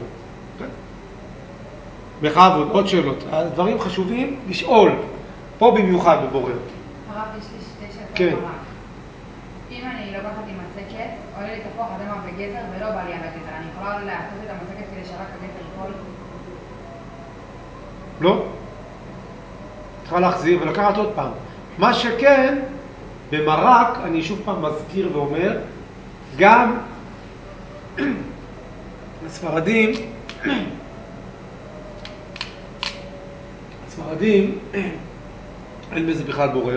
בכבוד, עוד שאלות. הדברים חשובים לשאול, פה במיוחד בבורר. הרב, יש לי שתי שאלות. כן. אם אני לוקחת עם מצקת, עולה לי תפוח אדמה וגזר ולא בא לי על הגזר, אני יכולה לעשות את המצקת כדי שרק הגזר ייפול? לא. צריכה להחזיר ולקחת עוד פעם. מה שכן, במרק, אני שוב פעם מזכיר ואומר, גם הספרדים, הספרדים, אין בזה בכלל בורר.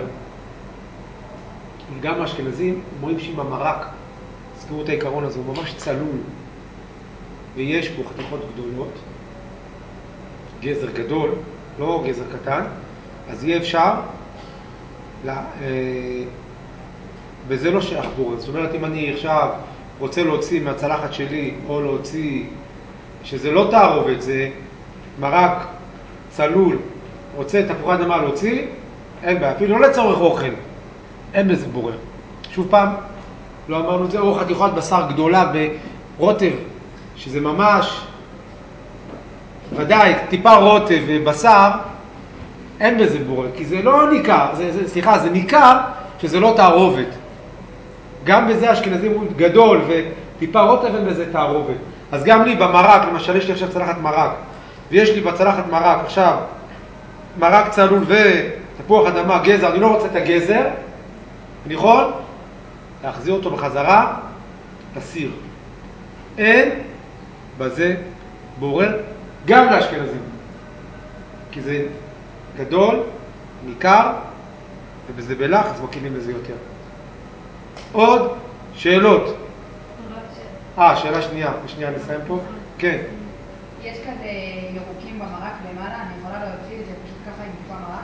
גם האשכנזים אומרים שאם המרק, תזכרו את העיקרון הזה, הוא ממש צלול, ויש בו חתיכות גדולות, גזר גדול, לא גזר קטן, אז יהיה אפשר, לה, אה, וזה לא שייך בורר. זאת אומרת, אם אני עכשיו רוצה להוציא מהצלחת שלי, או להוציא, שזה לא תערובת, זה מרק צלול, רוצה תפוחי אדמה להוציא, אין בעיה, אפילו לא לצורך אוכל, אין בזה בורר. שוב פעם, לא אמרנו את זה, או חתיכות בשר גדולה ברוטב, שזה ממש, ודאי, טיפה רוטב ובשר, אין בזה בורר, כי זה לא ניכר, זה, זה, סליחה, זה ניכר שזה לא תערובת. גם בזה אשכנזים אומרים גדול וטיפה רוטב, אין בזה תערובת. אז גם לי במרק, למשל יש לי עכשיו צלחת מרק, ויש לי בצלחת מרק עכשיו מרק צלול ותפוח אדמה, גזר, אני לא רוצה את הגזר, אני יכול להחזיר אותו בחזרה לסיר. אין בזה בורר, גם לאשכנזים. כי זה גדול, ניכר, ובזה בלחץ מקילים לזה יותר. עוד שאלות. אה, שאלה שנייה, שנייה נסיים פה. כן. יש כזה ירוקים במרק למעלה, אני יכולה להוציא את זה פשוט ככה עם טיפה מרק?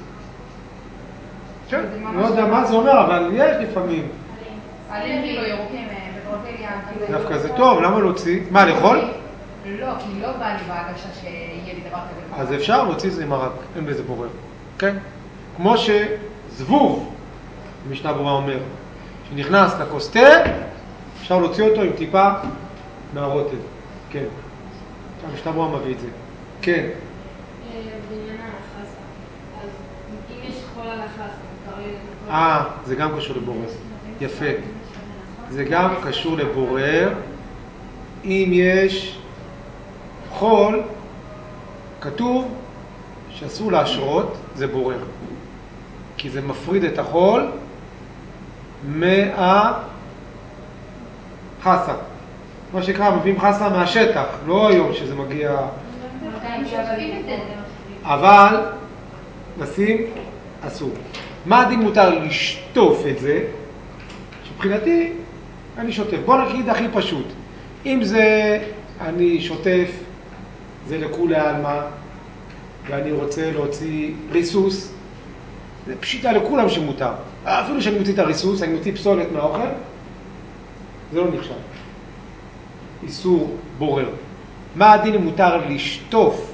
כן, לא יודע מה זה אומר, אבל יש לפעמים. עלים כאילו ירוקים בטרוטליה. דווקא זה טוב, למה להוציא? מה, לאכול? לא, כי לא בא לי בהגשה שיהיה לי דבר כזה. אז אפשר להוציא את זה עם מרק, אין בזה בורר. כן? כמו שזבוב, המשנה ברורה אומר, שנכנס לכוס תה, אפשר להוציא אותו עם טיפה מהרוטב. כן. המשנה ברורה מביא את זה. כן. בעניין החסה. אז אם יש חול על החסה, מותר לי לנקות. אה, זה גם קשור לבורר. יפה. זה גם קשור לבורר. אם יש חול, כתוב שאסור להשרות, זה בורר. כי זה מפריד את החול מהחסה. מה שנקרא, מביאים חסה מהשטח, לא היום שזה מגיע... אבל נשים אסור. מה הדין מותר לשטוף את זה? שבחינתי אני שוטף. בוא נגיד הכי פשוט. אם זה אני שוטף, זה לכולי עלמא, ואני רוצה להוציא ריסוס, זה פשיטה לכולם שמותר. אפילו שאני מוציא את הריסוס, אני מוציא פסולת מהאוכל, זה לא נחשב. איסור בורר. מה הדין מותר לשטוף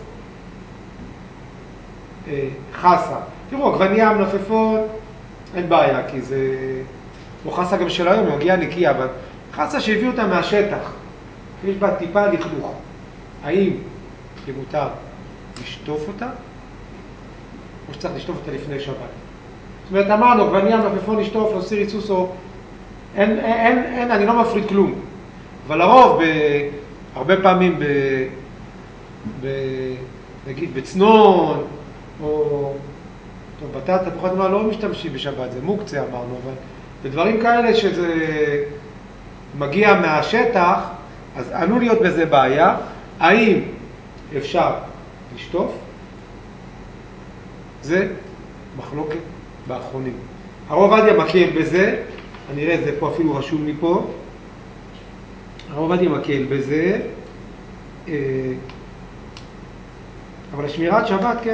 אה, חסה? תראו, עגבנייה מלפפון, אין בעיה, כי זה... או חסה גם של היום, היא מגיעה נקייה, אבל חסה שהביאו אותה מהשטח, יש בה טיפה לכלוך. האם זה מותר לשטוף אותה, או שצריך לשטוף אותה לפני שבת? זאת אומרת, אמרנו, עגבנייה מלפפון לשטוף, להוציא ריסוס, או... אין, אין, אין, אני לא מפריד כלום. אבל לרוב, ב... הרבה פעמים, ב... ב... נגיד, בצנון, או... טוב, בטטה, תפוחת אדמה לא משתמשים בשבת, זה מוקצה אמרנו, אבל בדברים כאלה שזה מגיע מהשטח, אז עלול להיות בזה בעיה. האם אפשר לשטוף? זה מחלוקת באחרונים. הרב עובדיה מקל בזה, אני אראה את זה פה, אפילו רשום לי פה. הרב עובדיה מקל בזה, אבל השמירת שבת, כן.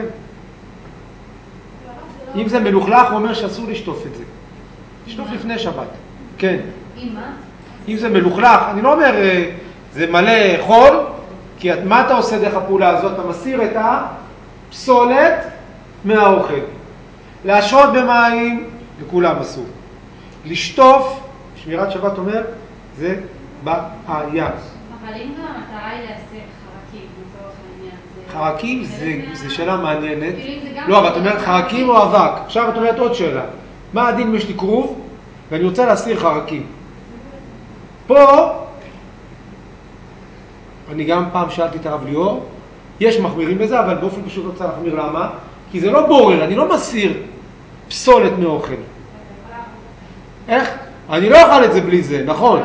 אם זה מלוכלך, הוא אומר שאסור לשטוף את זה. לשטוף לפני שבת. כן. אם מה? אם זה מלוכלך, אני לא אומר, זה מלא חול, כי מה אתה עושה דרך הפעולה הזאת? אתה מסיר את הפסולת מהאוכל. להשרות במים, לכולם אסור. לשטוף, שמירת שבת אומר, זה בעיה. אבל אם גם המטרה היא להסיר חרקים, לצורך העניין, זה... חרקים זה, זה שאלה מעניינת. לא, אבל את אומרת חרקים או אבק. עכשיו את אומרת עוד שאלה. מה הדין אם יש לי כרוב ואני רוצה להסיר חרקים? פה, אני גם פעם שאלתי את הרב ליאור, יש מחמירים בזה, אבל באופן פשוט לא צריך להחמיר. למה? כי זה לא בורר, אני לא מסיר פסולת מאוכל. איך? אני לא אוכל את זה בלי זה, נכון?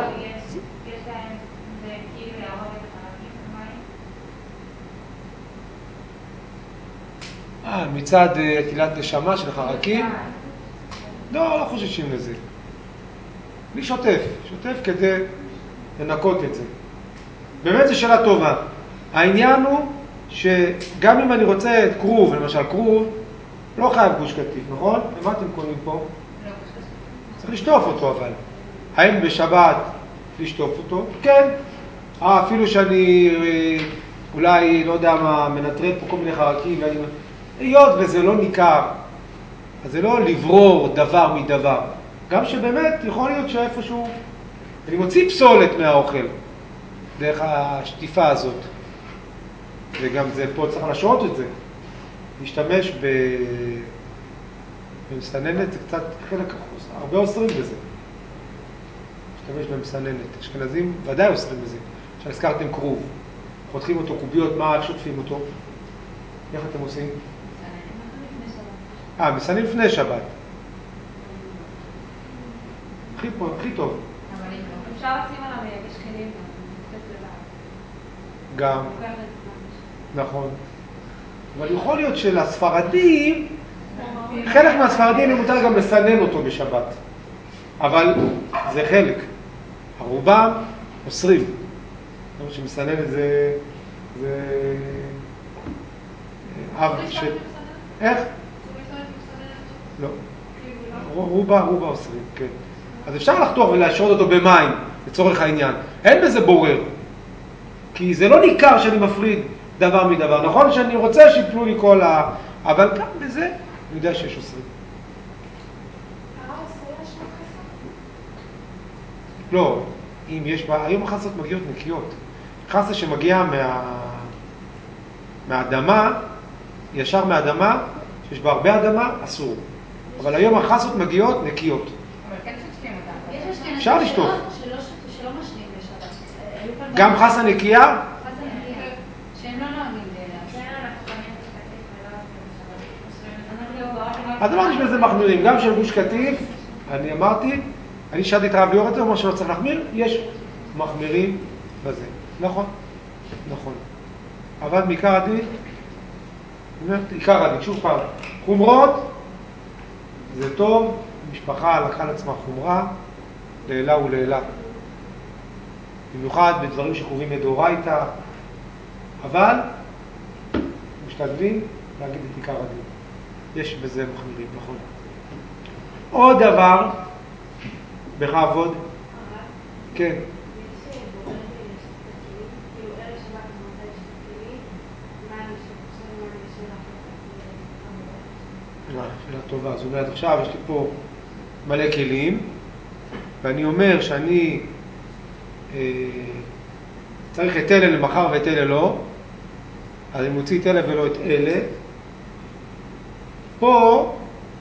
אה, מצד נטילת נשמה של חרקים? לא, לא חוששים לזה. אני שוטף, שוטף כדי לנקות את זה. באמת זו שאלה טובה. העניין הוא שגם אם אני רוצה את כרוב, למשל כרוב, לא חייב גוש קטיף, נכון? ומה אתם קונים פה? צריך לשטוף אותו אבל. האם בשבת לשטוף אותו? כן. אה, אפילו שאני אולי, לא יודע מה, מנטרל פה כל מיני חרקים, ואני... היות וזה לא ניכר, אז זה לא לברור דבר מדבר. גם שבאמת יכול להיות שאיפשהו, אני מוציא פסולת מהאוכל, דרך השטיפה הזאת. וגם זה פה צריך לשרות את זה. להשתמש ב... במסננת, זה קצת חלק אחוז, הרבה אוסרים בזה. להשתמש במסננת. אשכנזים ודאי אוסרים בזה. עכשיו הזכרתם כרוב. חותכים אותו קוביות, מה, איך שוטפים אותו? איך אתם עושים? אה, מסננים לפני שבת. הכי פה, הכי טוב. אפשר לשים עליו יגש כלים גם. נכון. אבל יכול להיות שלספרדים, חלק מהספרדים מותר גם לסנן אותו בשבת. אבל זה חלק. הרובם אוסרים. זאת אומרת שמסנן את זה... זה... אב ש... איך? לא. רובה, רובה אוסרים, כן. אז אפשר לחתוך ולהשרות אותו במים, לצורך העניין. אין בזה בורר. כי זה לא ניכר שאני מפריד דבר מדבר. נכון שאני רוצה שיפלו לי כל ה... אבל גם בזה אני יודע שיש אוסרים. לא, אם יש בה... היום החסות מגיעות נקיות. חסה שמגיעה מה... מהאדמה, ישר מהאדמה, שיש בה הרבה אדמה, אסור. אבל היום החסות מגיעות נקיות. אבל כן שוטפים אותם. יש אשכנזים אפשר לשטוף. שלא- שלא- שלא משנים בשבת. היו כאן גם חסה נקייה? חסה נקייה. שהם לא נוהגים כן, להשאיר. אנחנו קונים גוש קטיף ולא בשבת. אנחנו אז לא נשמע לזה מחמירים. גם של גוש קטיף, אני אמרתי, אני שאלתי את הרב ליאור את זה, הוא אומר שלא צריך להחמיר, יש מחמירים בזה. נכון, נכון. אבל מעיקר הדין, עיקר הדין, שוב פעם, חומרות, זה טוב, המשפחה לקחה לעצמה חומרה, לעילה ולעילה. במיוחד בדברים שקרובים מדאורייתא, אבל משתדלים להגיד את עיקר הדין. יש בזה מחמירים, נכון. עוד דבר, בכבוד, כן. שאלה טובה. זאת אומרת, עכשיו יש לי פה מלא כלים, ואני אומר שאני אה, צריך את אלה למחר ואת אלה לא, אז אני מוציא את אלה ולא את אלה. פה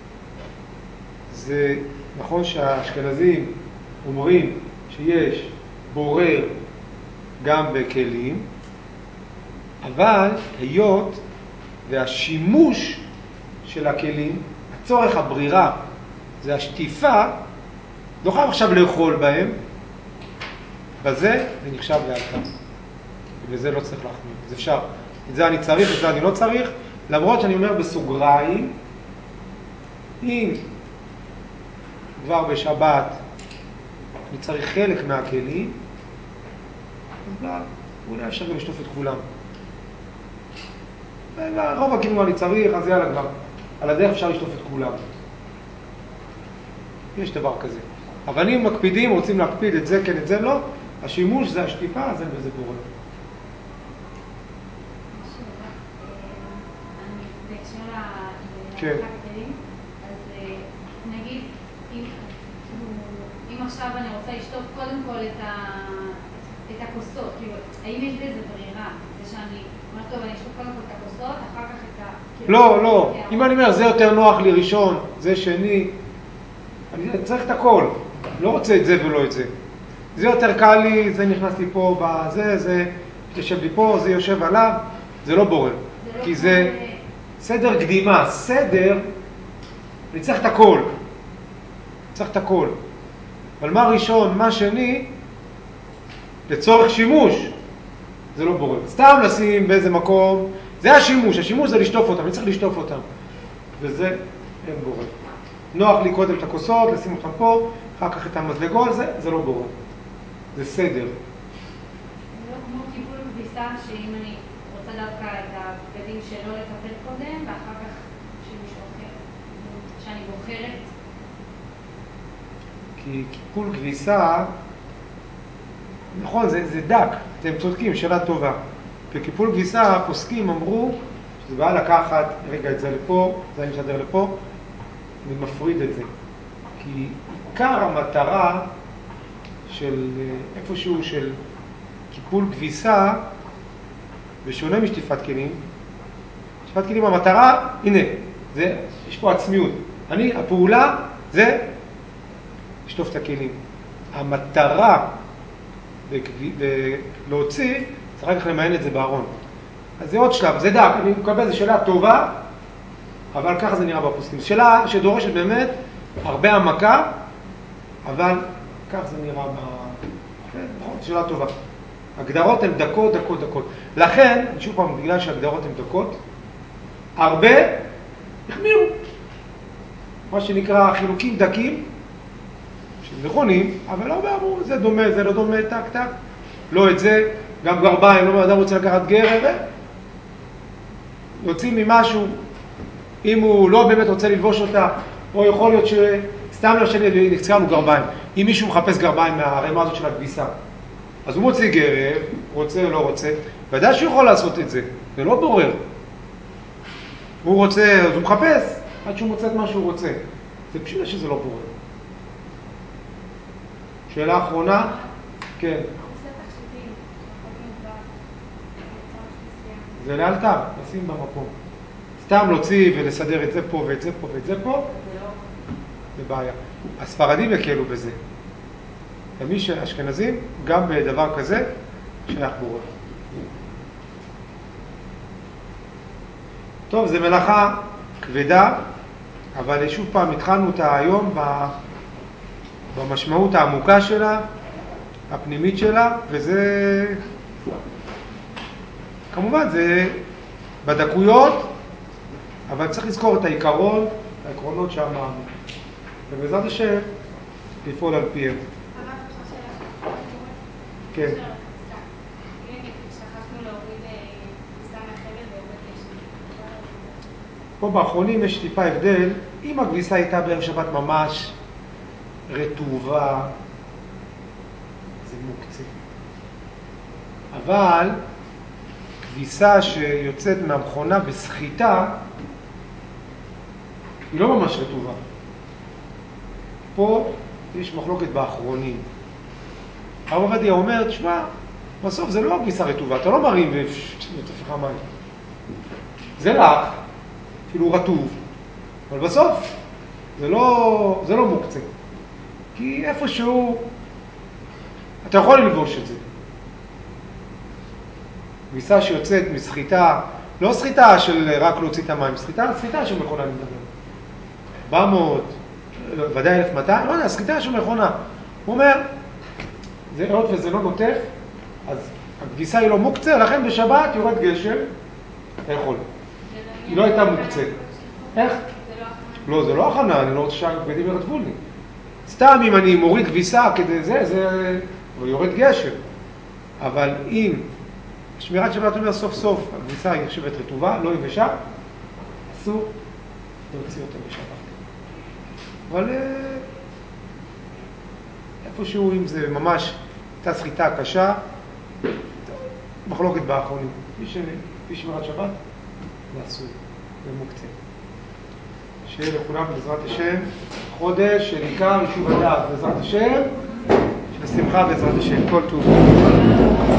זה נכון שהאשכנזים אומרים שיש בורר גם בכלים, אבל היות והשימוש של הכלים, הצורך הברירה זה השטיפה, לא חייב עכשיו לאכול בהם, בזה זה נחשב לאלתר. ובזה לא צריך להחמיר. אז אפשר, את זה אני צריך, את זה אני לא צריך, למרות שאני אומר בסוגריים, אם כבר בשבת אני צריך חלק מהכלים, אז לא, אולי אפשר גם לשטוף את כולם. רוב הכלים אני צריך, אז יאללה כבר. על הדרך אפשר לשטוף את כולם. יש דבר כזה. אבל אם מקפידים, רוצים להקפיד את זה, כן, את זה לא, השימוש זה השטיפה, אז אין בזה בורר. כן. אז נגיד, אם עכשיו אני רוצה לשטוף קודם כל את את הכוסות, כאילו, האם יש בזה ברירה? זה שאני אומר, טוב, אני אשטוף קודם כל את הכוסות, אחר כך את ה... לא, לא. אם אני אומר, זה יותר נוח לי ראשון, זה שני, אני צריך את הכל. לא רוצה את זה ולא את זה. זה יותר קל לי, זה נכנס לי פה בזה, זה יושב לי פה, זה יושב עליו, זה לא בורר. כי זה סדר קדימה, סדר, אני צריך את הכל. צריך את הכל. אבל מה ראשון, מה שני, לצורך שימוש, זה לא בורר. סתם לשים באיזה מקום, זה השימוש, השימוש זה לשטוף אותם, אני צריך לשטוף אותם. וזה אין בורר. נוח לי קודם את הכוסות, לשים אותם פה, אחר כך את המזלגות, זה, זה לא בורר. זה סדר. לא כמו טיפול כביסה, שאם אני רוצה דווקא את הבגדים שלא לטפל קודם, ואחר כך שמישהו אחר, שאני בוחרת. כי טיפול כביסה, נכון, זה, זה דק, אתם צודקים, שאלה טובה. בקיפול כביסה, הפוסקים אמרו שזה בא לקחת, רגע, את זה לפה, זה אני משדר לפה, אני מפריד את זה. כי עיקר המטרה של איפשהו של קיפול כביסה, בשונה משטיפת כלים, שטיפת כלים המטרה, הנה, זה, יש פה עצמיות. אני, הפעולה זה לשטוף את הכלים. המטרה להוציא, צריך אחר כך למיין את זה בארון. אז זה עוד שלב, זה דק, אני מקבל, זו שאלה טובה, אבל ככה זה נראה בפוסקים. שאלה שדורשת באמת הרבה עמקה, אבל כך זה נראה ב... נכון, שאלה טובה. הגדרות הן דקות, דקות, דקות. לכן, שוב פעם, בגלל שהגדרות הן דקות, הרבה החמירו. מה שנקרא חילוקים דקים, נכונים, אבל הרבה אמרו, זה דומה, זה לא דומה, טק, טק. לא את זה, גם גרביים, לא אדם רוצה לקחת גרב, יוצאים ממשהו, אם הוא לא באמת רוצה ללבוש אותה, או יכול להיות שסתם לשני נקצרנו גרביים. אם מישהו מחפש גרביים מהרמה הזאת של הכביסה, אז הוא מוציא גרב, רוצה או לא רוצה, ודאי שהוא יכול לעשות את זה, זה לא בורר. הוא רוצה, אז הוא מחפש, עד שהוא מוצא את מה שהוא רוצה. זה פשוט שזה לא בורר. שאלה אחרונה? כן. זה לאלתר, לשים במקום. סתם להוציא ולסדר את זה פה ואת זה פה ואת זה פה, זה בעיה. הספרדים יקלו בזה. ומי שאשכנזים, גם בדבר כזה, שייך בורח. טוב, זו מלאכה כבדה, אבל שוב פעם התחלנו אותה היום במשמעות העמוקה שלה, הפנימית שלה, וזה, כמובן, זה בדקויות, אבל צריך לזכור את העיקרון, העקרונות שאמרנו. ובעזרת השם, לפעול על פיהם. כן. פה באחרונים יש טיפה הבדל, אם הכביסה הייתה בערב שבת ממש רטובה, זה מוקצה. אבל כביסה שיוצאת מהמכונה בסחיטה, היא לא ממש רטובה. פה יש מחלוקת באחרונים. הרב עובדיה אומר, תשמע, בסוף זה לא הכביסה רטובה, אתה לא מרים ויוצא לך מים. זה לך, אפילו רטוב, אבל בסוף זה לא, זה לא מוקצה. כי איפשהו אתה יכול ללבוש את זה. כביסה שיוצאת מסחיטה, לא סחיטה של רק להוציא את המים, סחיטה, סחיטה של מכונה אני מדבר. ארבע מאות, ודאי אלף ומאתיים, לא יודע, סחיטה של מכונה. הוא אומר, זה עוד וזה לא נוטף, אז הכביסה היא לא מוקצה, לכן בשבת יורד גשם, אתה יכול. היא לא הייתה מוקצה. איך? לא, זה לא הכנה, אני לא רוצה שהבגדים ירטבו לי. סתם אם אני מוריד כביסה כדי זה, זה יורד גשם. אבל אם שמירת שבת אומר סוף סוף, הכביסה היא נחשבת רטובה, לא יבשה, אסור להוציא אותה בשבת. אבל איפשהו אם זה ממש הייתה סחיטה קשה, מחלוקת באחרונים. לפי שמירת שבת, זה אסור, זה מוקצה. שיהיה לכולם בעזרת השם, חודש של עיקר יישוב הדעת בעזרת השם, של שמחה בעזרת השם, כל טוב.